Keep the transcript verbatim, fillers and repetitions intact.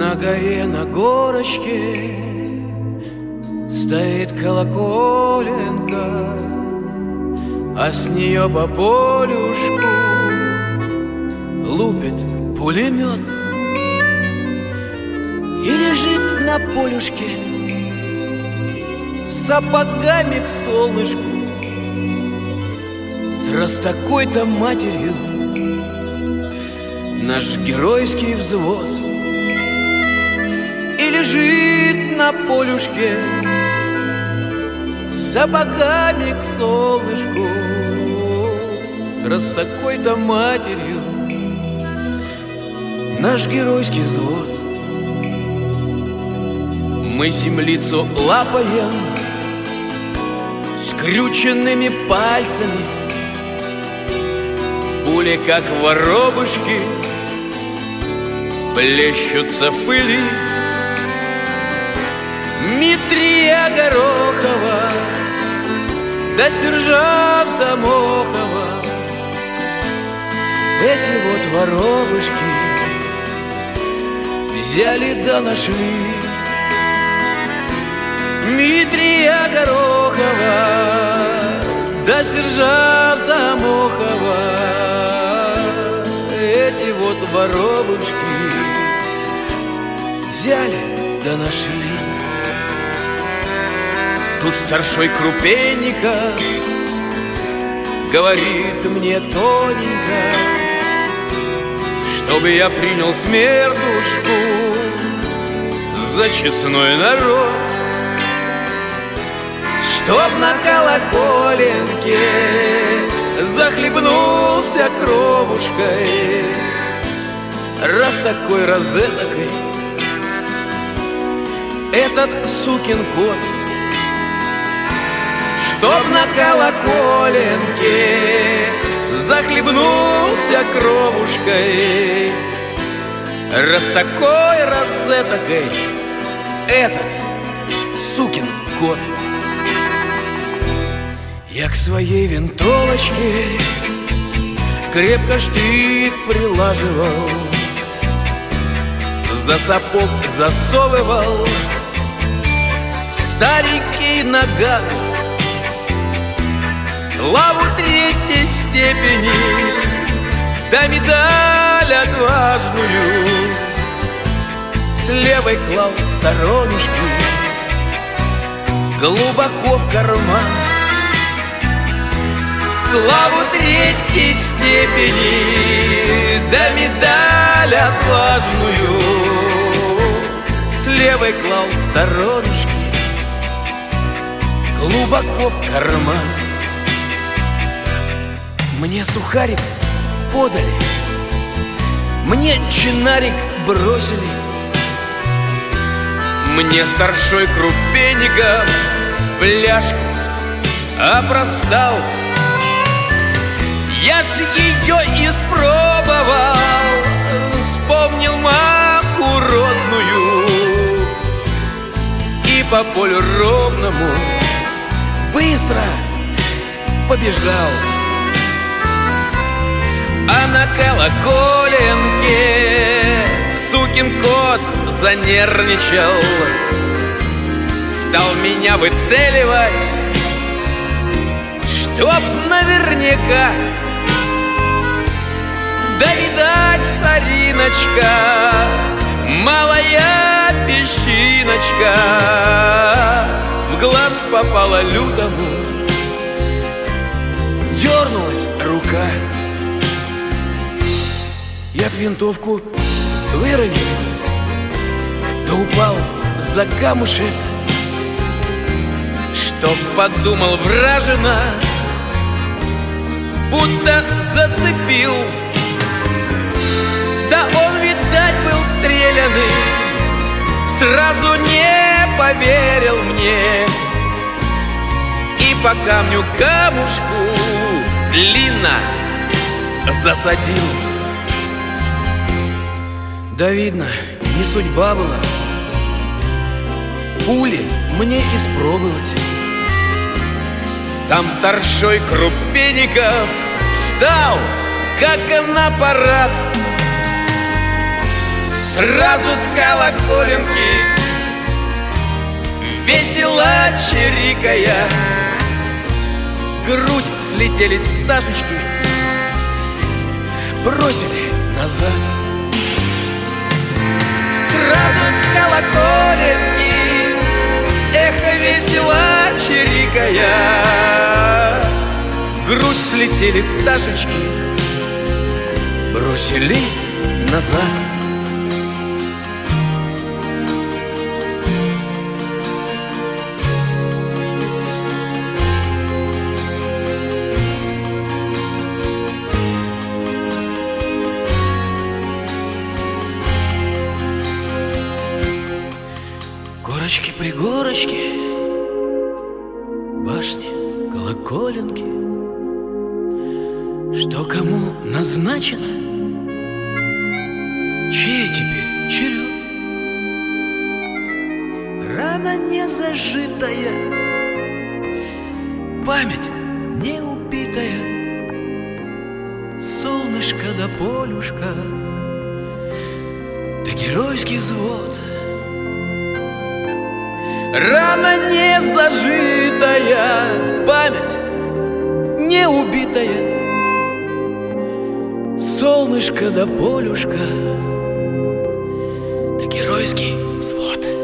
На горе, на горочке стоит колоколенка, а с нее по полюшку лупит пулемет. И лежит на полюшке с сапогами к солнышку, с раз такой-то матерью наш геройский взвод. И лежит на полюшке с сапогами к солнышку, с раз такой-то матерью наш геройский взвод. Мы землицу лапаем скрюченными пальцами, пули, как воробушки, плещутся в пыли. Дмитрия Горохова да сержанта Мохова, эти вот воробушки взяли да нашли. Дмитрия Горохова да сержанта Мохова, эти вот воробушки взяли да нашли. Тут старшой Крупенника говорит мне тоненько, чтобы я принял смертушку за честной народ, чтоб на колоколенке захлебнулся кровушкой, раз такой, раз этакой этот сукин кот. Чтоб на колоколенке захлебнулся кровушкой, раз такой, раз этакой этот сукин кот. Я к своей винтовочке крепко штык прилаживал, за сапог засовывал старенький наган. Славу третьей степени да медаль отважную с левой клал сторонушки глубоко в карман. Славу третьей степени да медаль отважную с левой клал сторонушки глубоко в карман. Мне сухарик подали, мне чинарик бросили, мне старшой Крупенников фляжку опростал. Я ж ее испробовал, вспомнил мамку родную и по полю ровному быстро побежал. А на колоколенке сукин кот занервничал, стал меня выцеливать, чтоб наверняка. Да видать, сориночка, малая песчиночка, в глаз попала лютому, дернулась рука. Я винтовку выронил, да упал за камушек, чтоб подумал вражина, будто зацепил. Да он, видать, был стреляный, сразу не поверил мне и по камню камушку длинно засадил. Да видно, не судьба была пули мне испробовать. Сам старшой Крупенников встал, как на парад, сразу с колоколенки, весело чирикая, в грудь слетелись пташечки, бросили назад. Сразу с колоколенки, эхо весело чирикая, в грудь слетели пташечки, бросили назад. Горочки-пригорочки, башни, колоколенки, что кому назначено, чей теперь черед? Рана не зажитая, память не убитая, солнышко да полюшка, да геройский взвод. Рана не зажитая, память не убитая, солнышко да полюшка, да геройский взвод.